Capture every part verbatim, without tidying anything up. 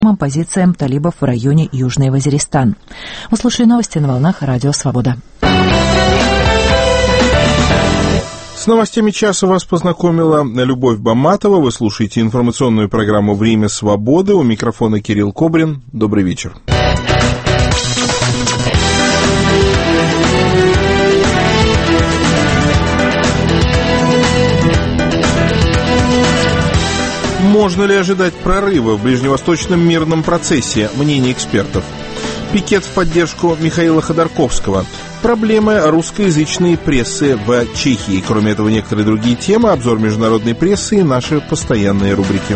позициям талибов в районе Южный Вазиристан. Услышали новости на волнах Радио Свобода. С новостями часа вас познакомила Любовь Баматова. Вы слушаете информационную программу «Время свободы». У микрофона Кирилл Кобрин. Добрый вечер. Можно ли ожидать прорыва в ближневосточном мирном процессе? Мнение экспертов. Пикет в поддержку Михаила Ходорковского. Проблемы русскоязычной прессы в Чехии. Кроме этого, некоторые другие темы, обзор международной прессы и наши постоянные рубрики.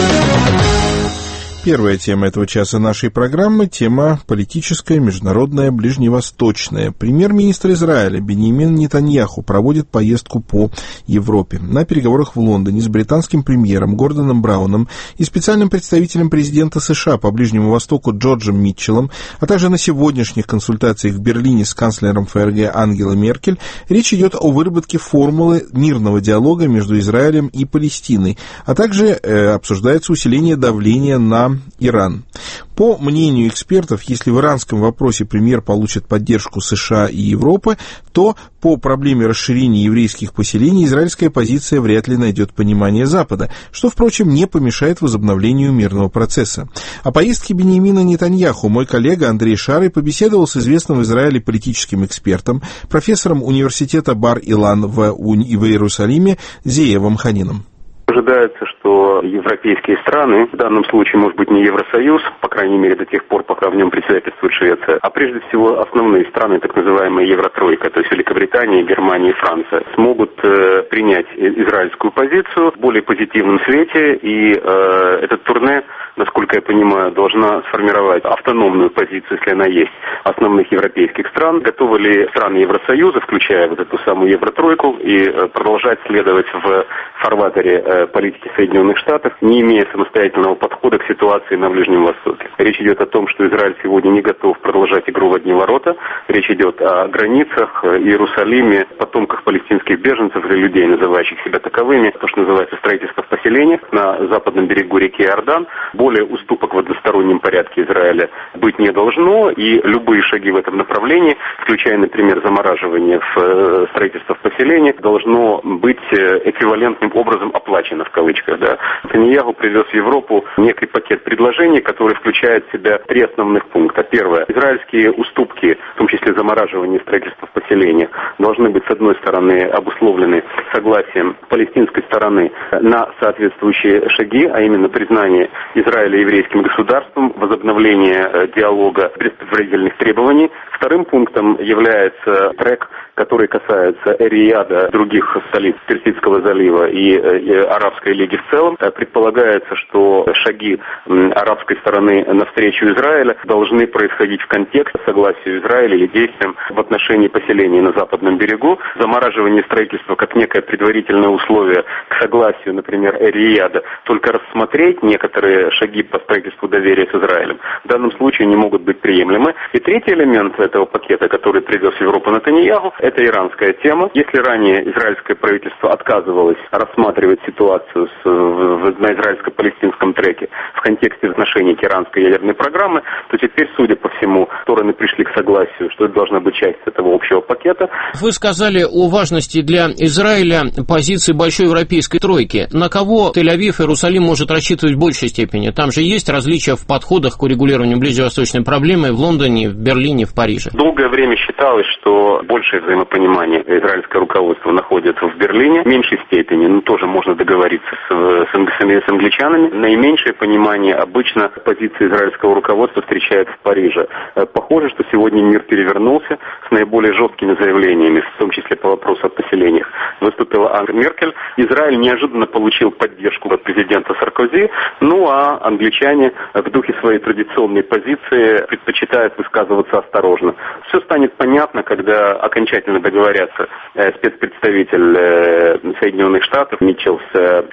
Первая тема этого часа нашей программы – тема политическая, международная, ближневосточная. Премьер-министр Израиля Биньямин Нетаньяху проводит поездку по Европе. На переговорах в Лондоне с британским премьером Гордоном Брауном и специальным представителем президента США по Ближнему Востоку Джорджем Митчеллом, а также на сегодняшних консультациях в Берлине с канцлером ФРГ Ангелой Меркель, речь идет о выработке формулы мирного диалога между Израилем и Палестиной, а также э, обсуждается усиление давления на Иран. По мнению экспертов, если в иранском вопросе премьер получит поддержку США и Европы, то по проблеме расширения еврейских поселений израильская позиция вряд ли найдет понимание Запада, что, впрочем, не помешает возобновлению мирного процесса. О поездке Биньямина Нетаньяху мой коллега Андрей Шарый побеседовал с известным в Израиле политическим экспертом, профессором университета Бар-Илан в, в Иерусалиме Зеевом Ханином. Ожидается, что европейские страны, в данном случае, может быть, не Евросоюз, по крайней мере, до тех пор, пока в нем председательствует Швеция, а прежде всего основные страны, так называемая Евротройка, то есть Великобритания, Германия и Франция, смогут э, принять израильскую позицию в более позитивном свете, и э, этот турне, насколько я понимаю, должна сформировать автономную позицию, если она есть, основных европейских стран. Готовы ли страны Евросоюза, включая вот эту самую Евротройку, и э, продолжать следовать в фарватере э, политики Соединенных Штатов, не имея самостоятельного подхода к ситуации на Ближнем Востоке. Речь идет о том, что Израиль сегодня не готов продолжать игру в одни ворота. Речь идет о границах, Иерусалиме, потомках палестинских беженцев или людей, называющих себя таковыми, то, что называется строительство в поселениях на западном берегу реки Иордан. Более уступок в одностороннем порядке Израиля быть не должно, и любые шаги в этом направлении, включая, например, замораживание в строительство в поселениях, должно быть эквивалентным образом оплачено, в кавычках. Да. Нетаньяху привез в Европу некий пакет предложений, который включает в себя три основных пункта. Первое. Израильские уступки, в том числе замораживание строительства в поселениях, должны быть, с одной стороны, обусловлены согласием палестинской стороны на соответствующие шаги, а именно признание Израиля еврейским государством, возобновление диалога без предварительных требований. Вторым пунктом является трек, который касается Эр-Рияда, других столиц Персидского залива и, и Арабской лиги в целом. Предполагается, что шаги арабской стороны навстречу Израиля должны происходить в контексте согласия Израиля или действиям в отношении поселений на западном берегу. Замораживание строительства как некое предварительное условие к согласию, например, Эр-Рияда, только рассмотреть некоторые шаги по строительству доверия с Израилем, в данном случае не могут быть приемлемы. И третий элемент этого пакета, который привез в Европу Нетаньяху, это иранская тема. Если ранее израильское правительство отказывалось рассматривать ситуацию с, в, на израильско-палестинском треке в контексте отношений к иранской ядерной программе, то теперь, судя по всему, стороны пришли к согласию, что это должна быть часть этого общего пакета. Вы сказали о важности для Израиля позиции большой европейской тройки. На кого Тель-Авив и Иерусалим может рассчитывать в большей степени? Там же есть различия в подходах к урегулированию ближневосточной проблемы в Лондоне, в Берлине, в Париже. Долгое время считалось, что большее взаимопонимание израильское руководство находится в Берлине, в меньшей степени, но тоже можно договориться с, с, с англичанами. Наименьшее понимание обычно позиции израильского руководства встречается в Париже. Похоже, что сегодня мир перевернулся с наиболее жесткими заявлениями, в том числе по вопросу о поселениях. Выступила Ангела Меркель. Израиль неожиданно получил поддержку от президента Саркози, ну а англичане в духе своей традиционной позиции предпочитают высказываться осторожно. Все станет понятно, когда окончательно договорятся спецпредставитель Соединенных Штатов Митчелл с спецпредставителем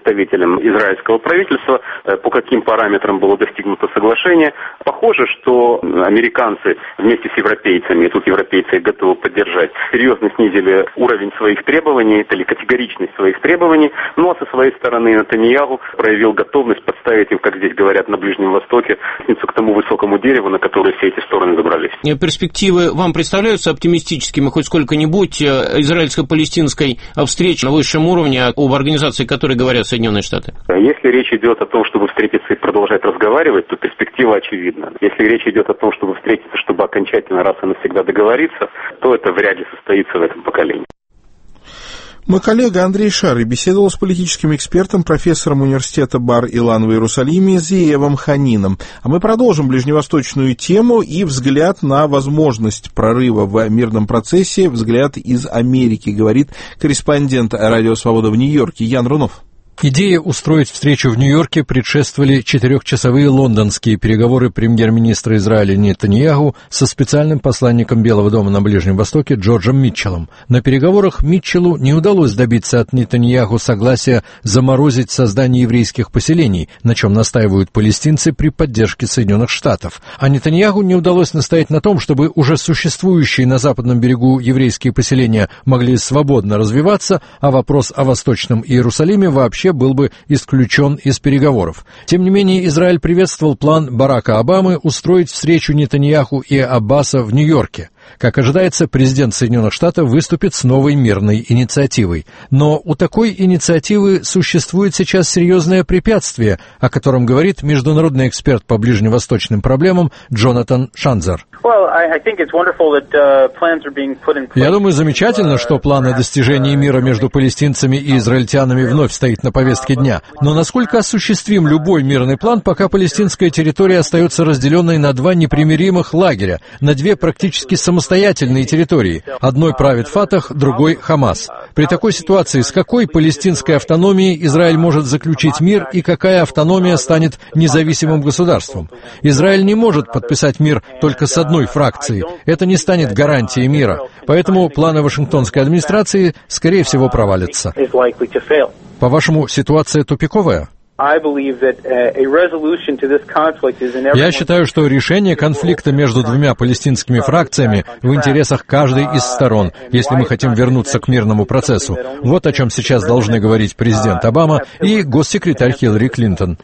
представителям израильского правительства, по каким параметрам было достигнуто соглашение. Похоже, что американцы вместе с европейцами, и тут европейцы готовы поддержать, серьезно снизили уровень своих требований, или категоричность своих требований. Ну а со своей стороны Нетаньяху проявил готовность подставить им, как здесь говорят на Ближнем Востоке, к тому высокому дереву, на которое все эти стороны забрались. Перспективы вам представляются оптимистическими хоть сколько-нибудь израильско-палестинской встречи на высшем уровне, об организации которой говорят Соединенные Штаты? Если речь идет о том, чтобы встретиться и продолжать разговаривать, то перспектива очевидна. Если речь идет о том, чтобы встретиться, чтобы окончательно раз и навсегда договориться, то это вряд ли состоится в этом поколении. Мой коллега Андрей Шары беседовал с политическим экспертом, профессором университета Бар-Илан в Иерусалиме Зиевом Ханином. А мы продолжим ближневосточную тему и взгляд на возможность прорыва в мирном процессе, взгляд из Америки, говорит корреспондент Радио Свобода в Нью-Йорке Ян Рунов. Идее устроить встречу в Нью-Йорке предшествовали четырехчасовые лондонские переговоры премьер-министра Израиля Нетаньяху со специальным посланником Белого дома на Ближнем Востоке Джорджем Митчеллом. На переговорах Митчеллу не удалось добиться от Нетаньяху согласия заморозить создание еврейских поселений, на чем настаивают палестинцы при поддержке Соединенных Штатов. А Нетаньяху не удалось настоять на том, чтобы уже существующие на западном берегу еврейские поселения могли свободно развиваться, а вопрос о Восточном Иерусалиме вообще был бы исключен из переговоров. Тем не менее, Израиль приветствовал план Барака Обамы устроить встречу Нетаньяху и Аббаса в Нью-Йорке. Как ожидается, президент Соединенных Штатов выступит с новой мирной инициативой. Но у такой инициативы существует сейчас серьезное препятствие, о котором говорит международный эксперт по ближневосточным проблемам Джонатан Шанзер. Я думаю, замечательно, что план о достижении мира между палестинцами и израильтянами вновь стоит на повестке дня. Но насколько осуществим любой мирный план, пока палестинская территория остается разделенной на два непримиримых лагеря, на две практически самостоятельные территории. Одной правит Фатах, другой Хамас. При такой ситуации с какой палестинской автономией Израиль может заключить мир и какая автономия станет независимым государством? Израиль не может подписать мир только с одной фракцией. Это не станет гарантией мира. Поэтому планы Вашингтонской администрации, скорее всего, провалятся. По-вашему, ситуация тупиковая? Я считаю, что решение конфликта между двумя палестинскими фракциями в интересах каждой из сторон, если мы хотим вернуться к мирному процессу. Вот о чем сейчас должны говорить президент Обама и госсекретарь Хиллари Клинтон.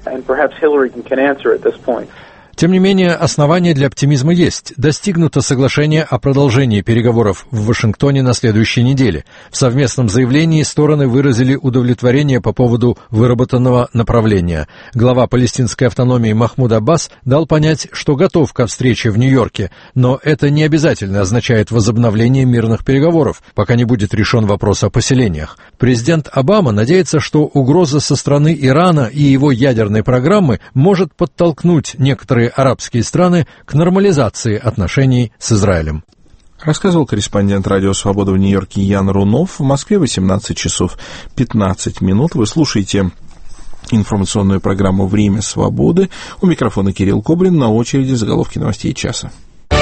Тем не менее, основания для оптимизма есть. Достигнуто соглашение о продолжении переговоров в Вашингтоне на следующей неделе. В совместном заявлении стороны выразили удовлетворение по поводу выработанного направления. Глава палестинской автономии Махмуд Аббас дал понять, что готов ко встрече в Нью-Йорке, но это не обязательно означает возобновление мирных переговоров, пока не будет решен вопрос о поселениях. Президент Обама надеется, что угроза со стороны Ирана и его ядерной программы может подтолкнуть некоторые арабские страны к нормализации отношений с Израилем. Рассказывал корреспондент Радио Свобода в Нью-Йорке Ян Рунов. В Москве восемнадцать часов пятнадцать минут. Вы слушаете информационную программу «Время свободы». У микрофона Кирилл Кобрин. На очереди заголовки новостей часа.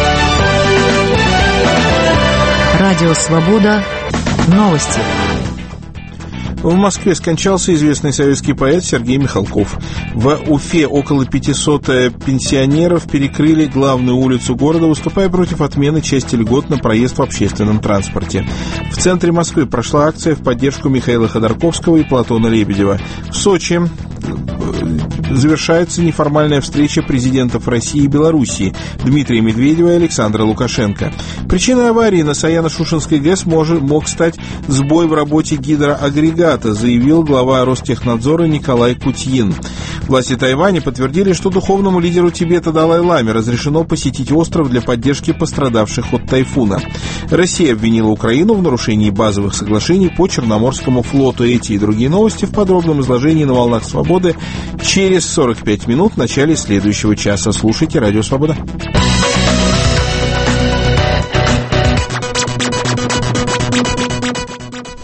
Радио Свобода. Новости. В Москве скончался известный советский поэт Сергей Михалков. В Уфе около пятисот пенсионеров перекрыли главную улицу города, выступая против отмены части льгот на проезд в общественном транспорте. В центре Москвы прошла акция в поддержку Михаила Ходорковского и Платона Лебедева. В Сочи завершается неформальная встреча президентов России и Белоруссии Дмитрия Медведева и Александра Лукашенко. Причиной аварии на Саяно-Шушенской ГЭС мож, мог стать сбой в работе гидроагрегата, заявил глава Ростехнадзора Николай Кутьин. Власти Тайваня подтвердили, что духовному лидеру Тибета Далай-Ламе разрешено посетить остров для поддержки пострадавших от тайфуна. Россия обвинила Украину в нарушении базовых соглашений по Черноморскому флоту. Эти и другие новости в подробном изложении на «Волнах Свободы» через сорок пять минут в начале следующего часа. Слушайте Радио Свобода.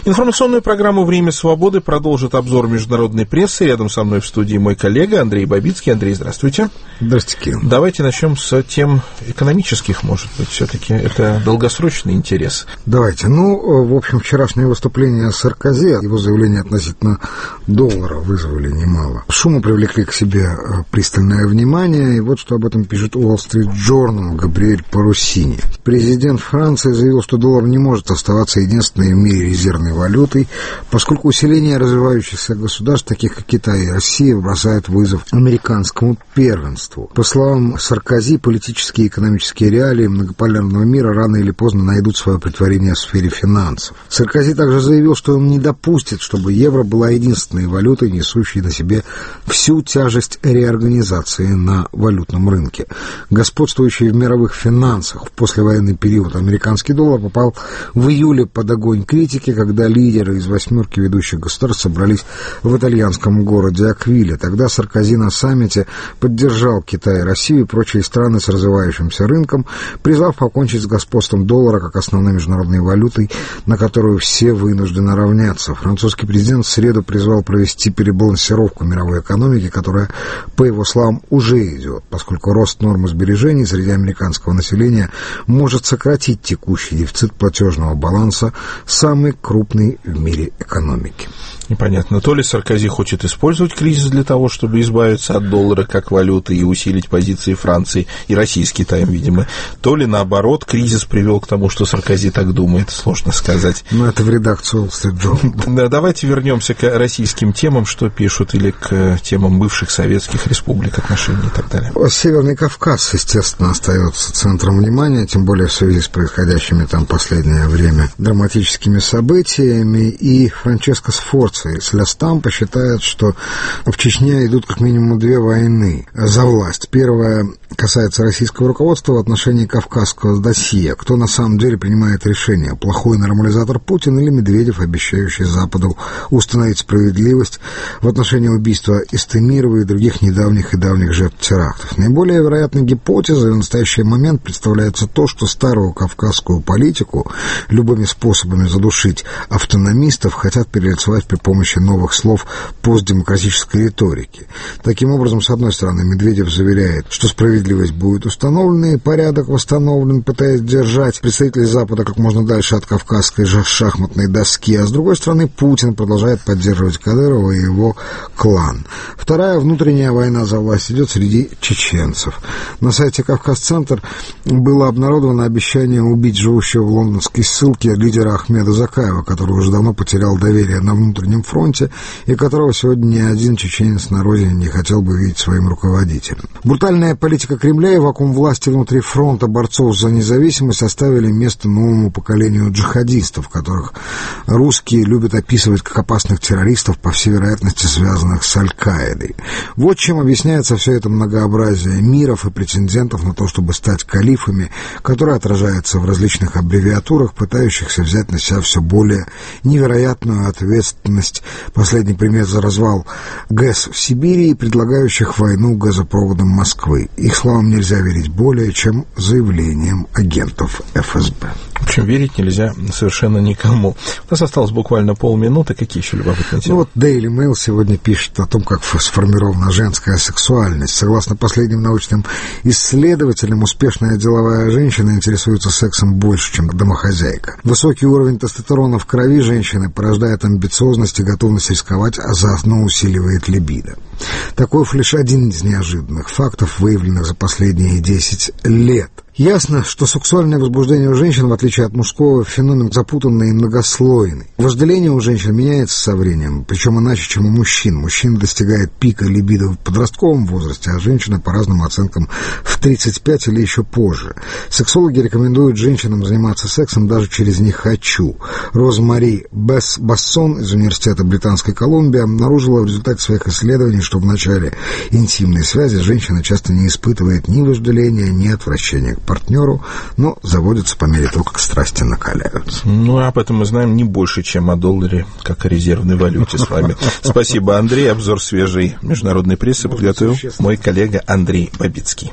Информационную программу «Время свободы» продолжит обзор международной прессы. Рядом со мной в студии мой коллега Андрей Бабицкий. Андрей, здравствуйте. Здравствуйте, Кирилл. Давайте начнем с тем экономических, может быть, все-таки это долгосрочный интерес. Давайте. Ну, в общем, вчерашнее выступление Саркози, его заявления относительно доллара вызвали немало шума, привлекли к себе пристальное внимание, и вот что об этом пишет Wall Street Journal Габриэль Парусини. Президент Франции заявил, что доллар не может оставаться единственной в мире резервной валютой, поскольку усиление развивающихся государств, таких как Китай и Россия, бросает вызов американскому первенству. По словам Саркози, политические и экономические реалии многополярного мира рано или поздно найдут свое претворение в сфере финансов. Саркози также заявил, что он не допустит, чтобы евро была единственной валютой, несущей на себе всю тяжесть реорганизации на валютном рынке. Господствующий в мировых финансах в послевоенный период американский доллар попал в июле под огонь критики, когда лидеры из восьмерки ведущих государств собрались в итальянском городе Аквиле. Тогда Саркози на саммите поддержал Китай и Россию и прочие страны с развивающимся рынком, призвав покончить с господством доллара как основной международной валютой, на которую все вынуждены равняться. Французский президент в среду призвал провести перебалансировку мировой экономики, которая, по его словам, уже идет, поскольку рост нормы сбережений среди американского населения может сократить текущий дефицит платежного баланса самой крупной в мире экономики. Непонятно, то ли Саркози хочет использовать кризис для того, чтобы избавиться от доллара как валюты и усилить позиции Франции и России с Китаем, видимо, то ли, наоборот, кризис привел к тому, что Саркози так думает, сложно сказать. Ну, это в редакцию Wall Street Journal. Да, давайте вернемся к российским темам, что пишут, или к темам бывших советских республик, отношений и так далее. Северный Кавказ, естественно, остается центром внимания, тем более в связи с происходящими там последнее время драматическими событиями, и Франческо Сфорца из Ля Стампа считает, что в Чечне идут как минимум две войны за власть. Первая касается российского руководства в отношении кавказского досье. Кто на самом деле принимает решение? Плохой нормализатор Путин или Медведев, обещающий Западу установить справедливость в отношении убийства Истемирова и других недавних и давних жертв терактов? Наиболее вероятной гипотезой в настоящий момент представляется то, что старую кавказскую политику любыми способами задушить автономистов хотят перелицевать при помощи новых слов постдемократической риторики. Таким образом, с одной стороны, Медведев заверяет, что справедливость будет установлена и порядок восстановлен, пытаясь держать представителей Запада как можно дальше от кавказской же шахматной доски, а с другой стороны, Путин продолжает поддерживать Кадырова и его клан. Вторая внутренняя война за власть идет среди чеченцев. На сайте «Кавказ-центр» было обнародовано обещание убить живущего в лондонской ссылке лидера Ахмеда Закаева, который уже давно потерял доверие на внутреннем фронте и которого сегодня ни один чеченец на родине не хотел бы видеть своим руководителем. Брутальная политика Кремля и вакуум власти внутри фронта борцов за независимость оставили место новому поколению джихадистов, которых русские любят описывать как опасных террористов, по всей вероятности связанных с Аль-Каидой. Вот чем объясняется все это многообразие миров и претендентов на то, чтобы стать калифами, которое отражается в различных аббревиатурах, пытающихся взять на себя все более невероятную ответственность. Последний пример за развал ГЭС в Сибири и предлагающих войну газопроводом Москвы. Их словам нельзя верить более, чем заявлением агентов эф эс бэ. В общем, верить нельзя совершенно никому. У нас осталось буквально полминуты. Какие еще любопытные темы? Ну вот Daily Mail сегодня пишет о том, как сформирована женская сексуальность. Согласно последним научным исследователям, успешная деловая женщина интересуется сексом больше, чем домохозяйка. Высокий уровень тестостерона в крови женщины порождает амбициозность и готовность рисковать, а заодно усиливает либидо. Такой лишь один из неожиданных фактов, выявленных за последние десять лет. Ясно, что сексуальное возбуждение у женщин, в отличие от мужского, феномен запутанный и многослойный. Вожделение у женщин меняется со временем, причем иначе, чем у мужчин. Мужчина достигает пика либидо в подростковом возрасте, а женщина, по разным оценкам, в тридцать пять или еще позже. Сексологи рекомендуют женщинам заниматься сексом даже через «не хочу». Розмари Бассон из Университета Британской Колумбии обнаружила в результате своих исследований, что в начале интимной связи женщина часто не испытывает ни вожделения, ни отвращения к партнеру, но заводится по мере того, как страсти накаляются. Ну, об этом мы знаем не больше, чем о долларе, как о резервной валюте с вами. Спасибо, Андрей. Обзор свежей международной прессы подготовил мой коллега Андрей Бабицкий.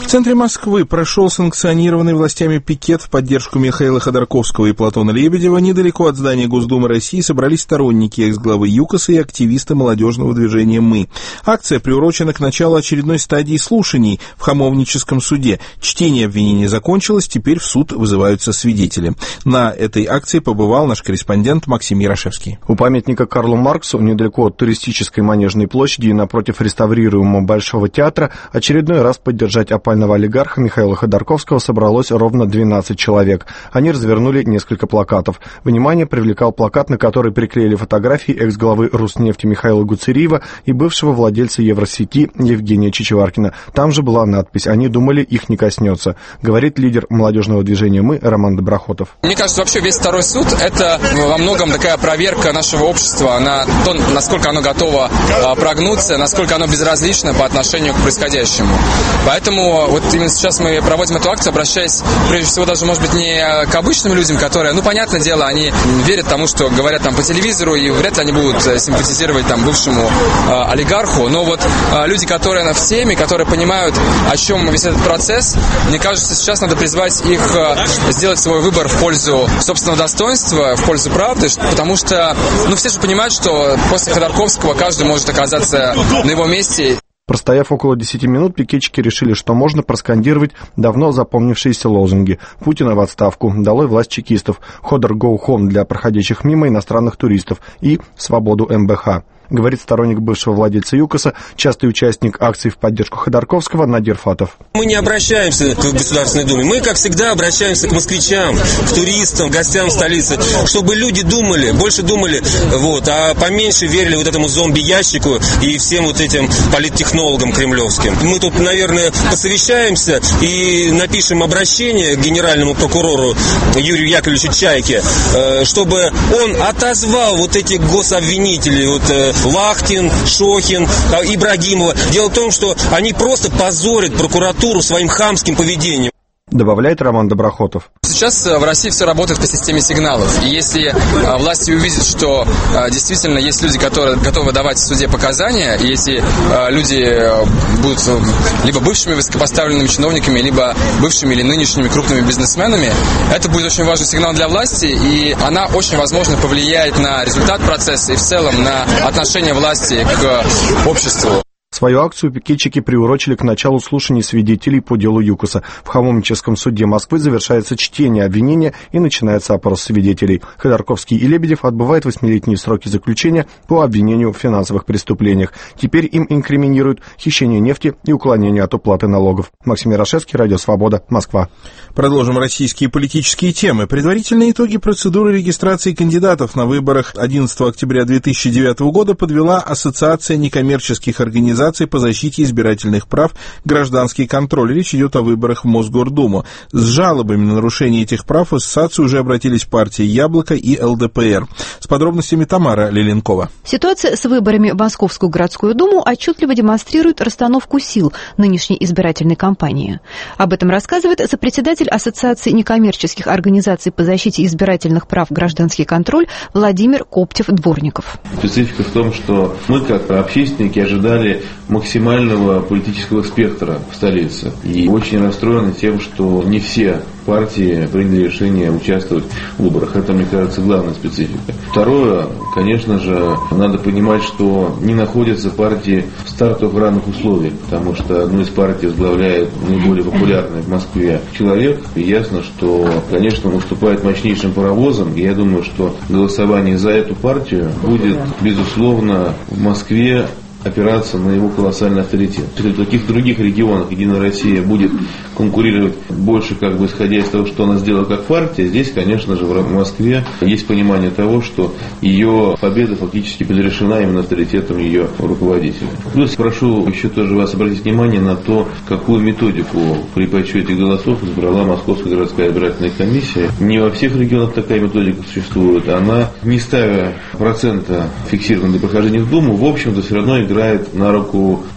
В центре Москвы прошел санкционированный властями пикет в поддержку Михаила Ходорковского и Платона Лебедева. Недалеко от здания Госдумы России собрались сторонники экс-главы ЮКОСа и активисты молодежного движения «Мы». Акция приурочена к началу очередной стадии слушаний в Хамовническом суде. Чтение обвинений закончилось, теперь в суд вызываются свидетели. На этой акции побывал наш корреспондент Максим Ярошевский. У памятника Карлу Марксу, недалеко от туристической Манежной площади и напротив реставрируемого Большого театра, очередной раз поддержать опального олигарха Михаила Ходорковского собралось ровно двенадцать человек. Они развернули несколько плакатов. Внимание привлекал плакат, на который приклеили фотографии экс-главы Руснефти Михаила Гуцериева и бывшего владельца Евросети Евгения Чичеваркина. Там же была надпись «Они думали, их не коснется», говорит лидер молодежного движения «Мы» Роман Доброхотов. Мне кажется, вообще весь второй суд – это во многом такая проверка нашего общества на то, насколько оно готово прогнуться, насколько оно безразлично по отношению к происходящему. Поэтому вот именно сейчас мы проводим эту акцию, обращаясь, прежде всего, даже, может быть, не к обычным людям, которые, ну, понятное дело, они верят тому, что говорят там по телевизору, и вряд ли они будут симпатизировать там бывшему э, олигарху, но вот э, люди, которые в теме, которые понимают, о чем весь этот процесс, мне кажется, сейчас надо призвать их э, сделать свой выбор в пользу собственного достоинства, в пользу правды, потому что, ну, все же понимают, что после Ходорковского каждый может оказаться на его месте. Простояв около десяти минут, пикетчики решили, что можно проскандировать давно запомнившиеся лозунги: «Путина в отставку», «Долой власть чекистов», «Ходор go home» для проходящих мимо иностранных туристов и «Свободу эм бэ ха». Говорит сторонник бывшего владельца ЮКОСа, частый участник акций в поддержку Ходорковского Надир Фатов. Мы не обращаемся к Государственной Думе, мы, как всегда, обращаемся к москвичам, к туристам, к гостям столицы, чтобы люди думали, больше думали, вот, а поменьше верили вот этому зомби-ящику и всем вот этим политтехнологам кремлевским. Мы тут, наверное, посовещаемся и напишем обращение к генеральному прокурору Юрию Яковлевичу Чайке, чтобы он отозвал вот этих гособвинителей, вот, Лахтин, Шохин, Ибрагимова. Дело в том, что они просто позорят прокуратуру своим хамским поведением. Добавляет Роман Доброхотов. Сейчас в России все работает по системе сигналов. И если власти увидят, что действительно есть люди, которые готовы давать в суде показания, и если люди будут либо бывшими высокопоставленными чиновниками, либо бывшими или нынешними крупными бизнесменами, это будет очень важный сигнал для власти, и она очень возможно повлияет на результат процесса и в целом на отношение власти к обществу. Свою акцию пикетчики приурочили к началу слушаний свидетелей по делу ЮКОСа. В Хамовническом суде Москвы завершается чтение обвинения и начинается опрос свидетелей. Ходорковский и Лебедев отбывают восьмилетние сроки заключения по обвинению в финансовых преступлениях. Теперь им инкриминируют хищение нефти и уклонение от уплаты налогов. Максим Ярошевский, Радио Свобода, Москва. Продолжим российские политические темы. Предварительные итоги процедуры регистрации кандидатов на выборах одиннадцатого октября две тысячи девятого года подвела Ассоциация некоммерческих организаций по защите избирательных прав «Гражданский контроль». Речь идет о выборах в Мосгордуму. С жалобами на нарушение этих прав в ассоциацию уже обратились партии «Яблоко» и эл дэ пэ эр. С подробностями Тамара Леленкова. Ситуация с выборами в Московскую городскую думу отчетливо демонстрирует расстановку сил нынешней избирательной кампании. Об этом рассказывает сопредседатель Ассоциации некоммерческих организаций по защите избирательных прав «Гражданский контроль» Владимир Коптев-Дворников. Специфика в том, что мы, как общественники, ожидали максимального политического спектра в столице. И очень расстроены тем, что не все партии приняли решение участвовать в выборах. Это, мне кажется, главная специфика. Второе, конечно же, надо понимать, что не находятся партии в стартовых равных условиях, потому что одну из партий возглавляет наиболее популярный в Москве человек. И ясно, что, конечно, он выступает мощнейшим паровозом. И я думаю, что голосование за эту партию будет, безусловно, в Москве опираться на его колоссальный авторитет. Если в таких других регионах Единая Россия будет конкурировать больше, как бы исходя из того, что она сделала как партия, здесь, конечно же, в Москве есть понимание того, что ее победа фактически предрешена именно авторитетом ее руководителя. Плюс прошу еще тоже вас обратить внимание на то, какую методику при подсчете голосов избрала Московская городская избирательная комиссия. Не во всех регионах такая методика существует. Она, не ставя процента фиксированного для прохождения в Думу, в общем-то все равно играет на руку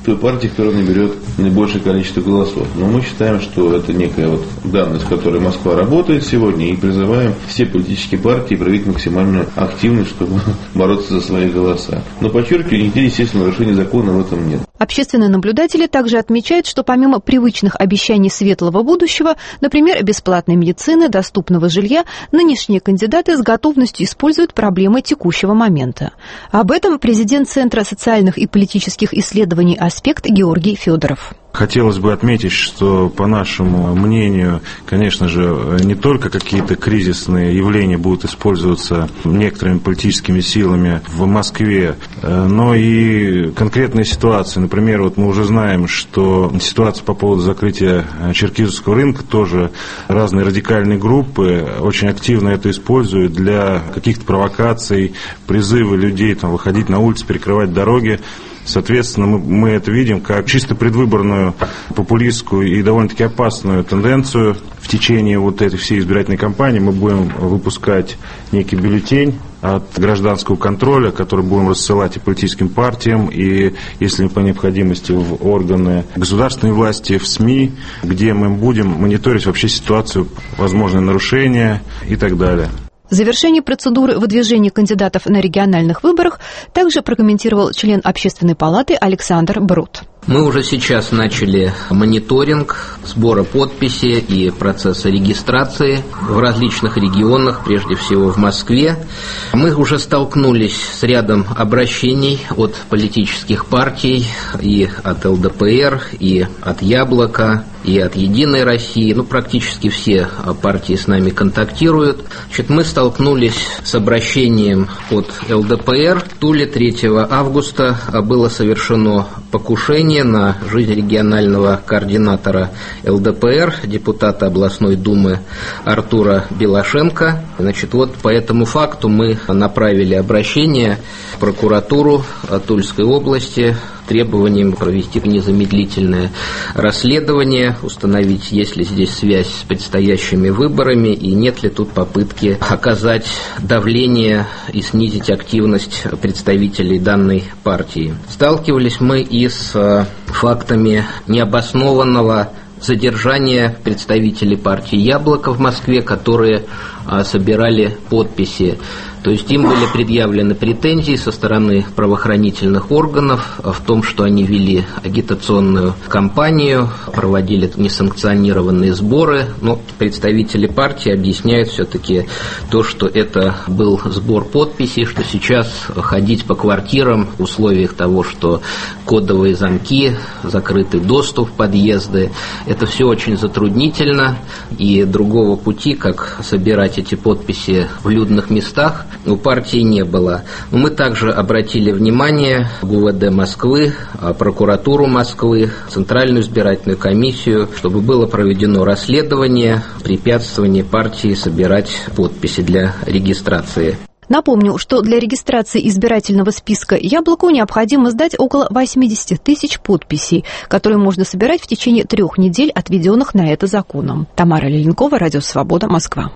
той партии, которая наберет наибольшее количество голосов. Но мы считаем, что это некая вот данность, с которой Москва работает сегодня, и призываем все политические партии проявить максимальную активность, чтобы бороться за свои голоса. Но, подчеркиваю, нигде, естественно, нарушения закона в этом нет. Общественные наблюдатели также отмечают, что помимо привычных обещаний светлого будущего, например, бесплатной медицины, доступного жилья, нынешние кандидаты с готовностью используют проблемы текущего момента. Об этом президент Центра социальных и политических исследований «Аспект» Георгий Федоров. Хотелось бы отметить, что, по нашему мнению, конечно же, не только какие-то кризисные явления будут использоваться некоторыми политическими силами в Москве, но и конкретные ситуации. Например, вот мы уже знаем, что ситуация по поводу закрытия черкизовского рынка, тоже разные радикальные группы очень активно это используют для каких-то провокаций, призывы людей там, выходить на улицы, перекрывать дороги. Соответственно, мы, мы это видим как чисто предвыборную, популистскую и довольно-таки опасную тенденцию. В течение вот этой всей избирательной кампании мы будем выпускать некий бюллетень от гражданского контроля, который будем рассылать и политическим партиям, и, если по необходимости, в органы государственной власти, в СМИ, где мы будем мониторить вообще ситуацию, возможные нарушения и так далее. Завершение процедуры выдвижения кандидатов на региональных выборах также прокомментировал член Общественной палаты Александр Брут. Мы уже сейчас начали мониторинг сбора подписей и процесса регистрации в различных регионах, прежде всего в Москве. Мы уже столкнулись с рядом обращений от политических партий и от эл дэ пэ эр, и от «Яблока», и от «Единой России». Ну, практически все партии с нами контактируют. Значит, мы столкнулись с обращением от эл дэ пэ эр. В Туле третьего августа было совершено покушение на жизнь регионального координатора эл дэ пэ эр, депутата областной думы Артура Белошенко. Значит, вот по этому факту мы направили обращение в прокуратуру Тульской области требованием провести незамедлительное расследование, установить, есть ли здесь связь с предстоящими выборами и нет ли тут попытки оказать давление и снизить активность представителей данной партии. Сталкивались мы и с фактами необоснованного задержания представителей партии «Яблоко» в Москве, которые а, собирали подписи. То есть им были предъявлены претензии со стороны правоохранительных органов в том, что они вели агитационную кампанию, проводили несанкционированные сборы. Но представители партии объясняют все-таки то, что это был сбор подписей, что сейчас ходить по квартирам в условиях того, что кодовые замки, закрытый доступ в подъезды, это все очень затруднительно, и другого пути, как собирать эти подписи в людных местах, у партии не было. Но мы также обратили внимание гэ у вэ дэ Москвы, прокуратуру Москвы, Центральную избирательную комиссию, чтобы было проведено расследование препятствования партии собирать подписи для регистрации. Напомню, что для регистрации избирательного списка «Яблоку» необходимо сдать около восемьдесят тысяч подписей, которые можно собирать в течение трех недель, отведенных на это законом. Тамара Леленкова, Радио Свобода, Москва.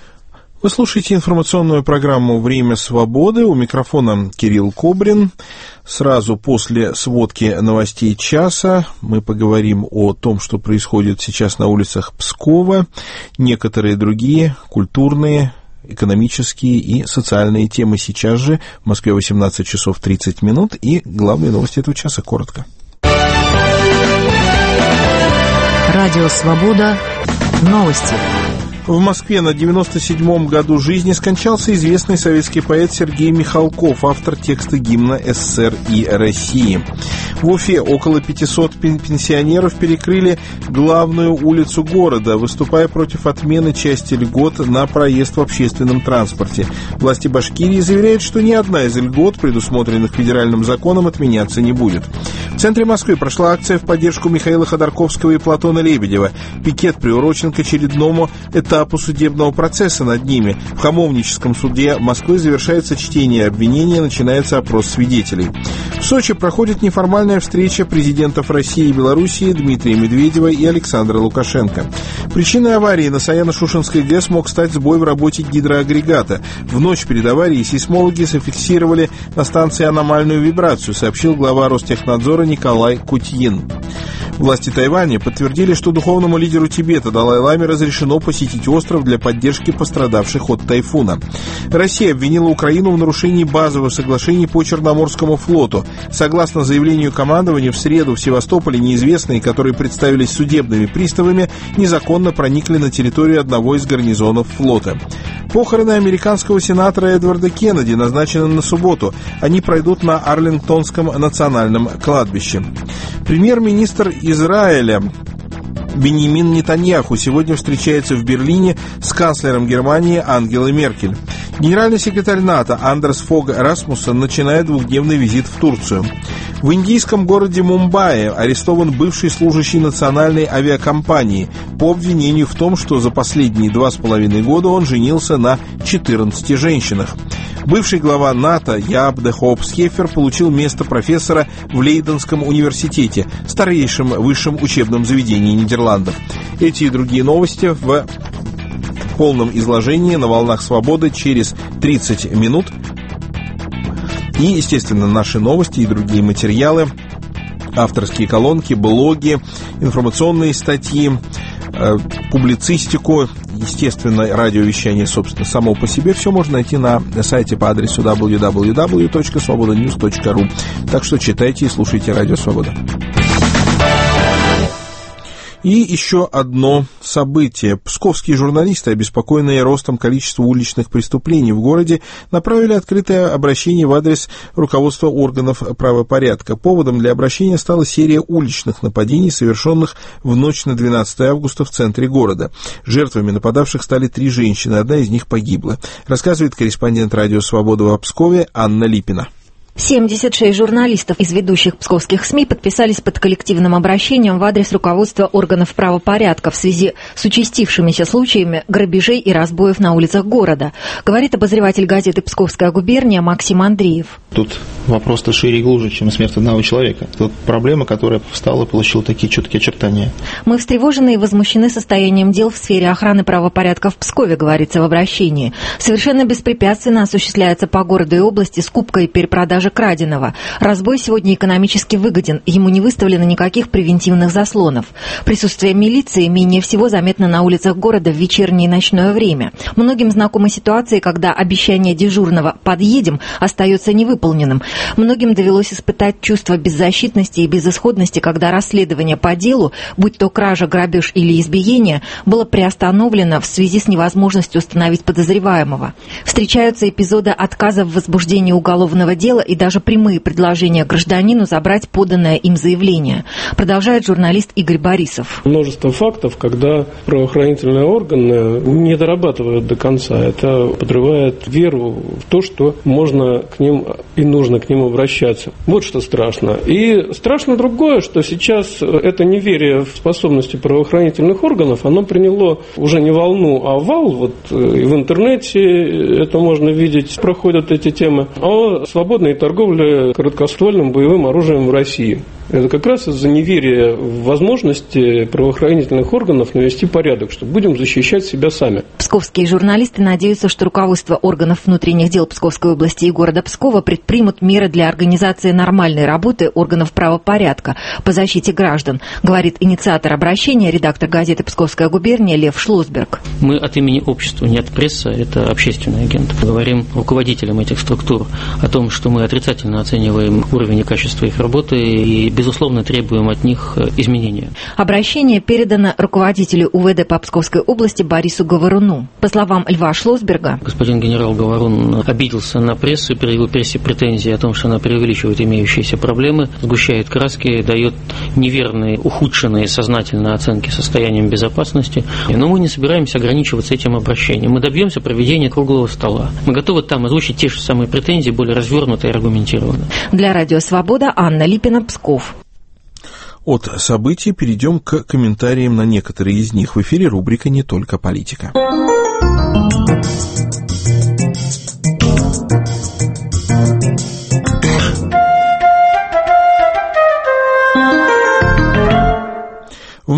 Вы слушаете информационную программу «Время свободы». У микрофона Кирилл Кобрин. Сразу после сводки новостей часа мы поговорим о том, что происходит сейчас на улицах Пскова, некоторые другие культурные, экономические и социальные темы сейчас же. В Москве восемнадцать часов тридцать минут. И главные новости этого часа коротко. Радио «Свобода». Новости. В Москве на девяносто седьмом году жизни скончался известный советский поэт Сергей Михалков, автор текста гимна эс эс эс эр и России. В Уфе около пятисот пенсионеров перекрыли главную улицу города, выступая против отмены части льгот на проезд в общественном транспорте. Власти Башкирии заверяют, что ни одна из льгот, предусмотренных федеральным законом, отменяться не будет. В центре Москвы прошла акция в поддержку Михаила Ходорковского и Платона Лебедева. Пикет приурочен к очередному этапу судебного процесса над ними. В Хамовническом суде Москвы завершается чтение обвинения, начинается опрос свидетелей. В В Сочи проходит неформальная встреча президентов России и Белоруссии Дмитрия Медведева и Александра Лукашенко. Причиной аварии на Саяно-Шушенской ГЭС мог стать сбой в работе гидроагрегата. В ночь перед аварией сейсмологи зафиксировали на станции аномальную вибрацию, сообщил глава Ростехнадзора Николай Кутьин. Власти Тайваня подтвердили, что духовному лидеру Тибета Далай-Ламе разрешено посетить остров для поддержки пострадавших от тайфуна. Россия обвинила Украину в нарушении базовых соглашений по Черноморскому флоту. Согласно заявлению командования, в среду в Севастополе неизвестные, которые представились судебными приставами, незаконно проникли на территорию одного из гарнизонов флота. Похороны американского сенатора Эдварда Кеннеди назначены на субботу. Они пройдут на Арлингтонском национальном кладбище. Премьер-министр Израиля Беньямин Нетаньяху сегодня встречается в Берлине с канцлером Германии Ангелой Меркель. Генеральный секретарь НАТО Андерс Фог Расмуссен начинает двухдневный визит в Турцию. В индийском городе Мумбаи арестован бывший служащий национальной авиакомпании по обвинению в том, что за последние два с половиной года он женился на четырнадцати женщинах. Бывший глава НАТО Яап де Хоop Схеффер получил место профессора в Лейденском университете, старейшем высшем учебном заведении Нидерландов. Эти и другие новости в полном изложении на «Волнах Свободы» через тридцать минут. И, естественно, наши новости и другие материалы, авторские колонки, блоги, информационные статьи, э, публицистику, естественно, радиовещание, собственно, само по себе. Все можно найти на сайте по адресу дабл ю дабл ю дабл ю точка свобода ньюс точка ру. Так что читайте и слушайте Радио Свобода. И еще одно событие. Псковские журналисты, обеспокоенные ростом количества уличных преступлений в городе, направили открытое обращение в адрес руководства органов правопорядка. Поводом для обращения стала серия уличных нападений, совершенных в ночь на двенадцатое августа в центре города. Жертвами нападавших стали три женщины, одна из них погибла. Рассказывает корреспондент Радио Свобода в Пскове Анна Липина. семьдесят шесть журналистов из ведущих псковских СМИ подписались под коллективным обращением в адрес руководства органов правопорядка в связи с участившимися случаями грабежей и разбоев на улицах города, говорит обозреватель газеты «Псковская губерния» Максим Андреев. Тут вопрос-то шире и глубже, чем смерть одного человека. Тут проблема, которая встала и получила такие четкие очертания. Мы встревожены и возмущены состоянием дел в сфере охраны правопорядка в Пскове, говорится в обращении. Совершенно беспрепятственно осуществляется по городу и области скупка и перепродажа краденого. Разбой сегодня экономически выгоден, ему не выставлено никаких превентивных заслонов. Присутствие милиции менее всего заметно на улицах города в вечернее и ночное время. Многим знакомы ситуации, когда обещание дежурного «подъедем» остается невыполненным. Многим довелось испытать чувство беззащитности и безысходности, когда расследование по делу, будь то кража, грабеж или избиение, было приостановлено в связи с невозможностью установить подозреваемого. Встречаются эпизоды отказа в возбуждении уголовного дела и даже прямые предложения гражданину забрать поданное им заявление, продолжает журналист Игорь Борисов. Множество фактов, когда правоохранительные органы не дорабатывают до конца. Это подрывает веру в то, что можно к ним и нужно к ним обращаться. Вот что страшно. И страшно другое, что сейчас это неверие в способности правоохранительных органов, оно приняло уже не волну, а вал. Вот и в интернете это можно видеть, проходят эти темы, о свободной торговле короткоствольным боевым оружием в России. Это как раз из-за неверия в возможности правоохранительных органов навести порядок, что будем защищать себя сами. Псковские журналисты надеются, что руководство органов внутренних дел Псковской области и города Пскова предпримут меры для организации нормальной работы органов правопорядка по защите граждан, говорит инициатор обращения, редактор газеты «Псковская губерния» Лев Шлосберг. Мы от имени общества, не от прессы, это общественный агент. Говорим руководителям этих структур о том, что мы отрицательно оцениваем уровень и качество их работы и, безусловно, требуем от них изменения. Обращение передано руководителю УВД по Псковской области Борису Говоруну. По словам Льва Шлосберга, господин генерал Говорун обиделся на прессу и предъявил прессе претензии о том, что она преувеличивает имеющиеся проблемы, сгущает краски, дает неверные, ухудшенные сознательно оценки состоянием безопасности. Но мы не собираемся ограничиваться этим обращением. Мы добьемся проведения круглого стола. Мы готовы там озвучить те же самые претензии, более развернуто и аргументированно. Для Радио Свобода Анна Липина, Псков. От событий перейдем к комментариям на некоторые из них. В эфире рубрика «Не только политика».